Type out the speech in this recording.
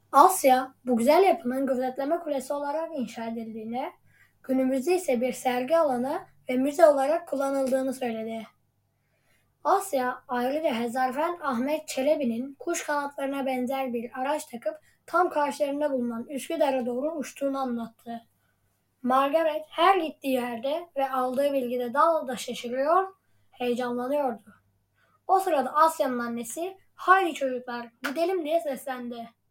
Asya, bu güzel yapının gözetleme kulesi olarak inşa edildiğini, günümüzde ise bir sergi alanı ve müze olarak kullanıldığını söyledi. Asya, ayrıca Hezarfen Ahmet Çelebi'nin kuş kanatlarına benzer bir araç takıp tam karşılarında bulunan Üsküdar'a doğru uçtuğunu anlattı. Margaret her gittiği yerde ve aldığı bilgide dalda şaşırıyor, heyecanlanıyordu. O sırada Asya'nın annesi, "Haydi çocuklar, gidelim" diye seslendi.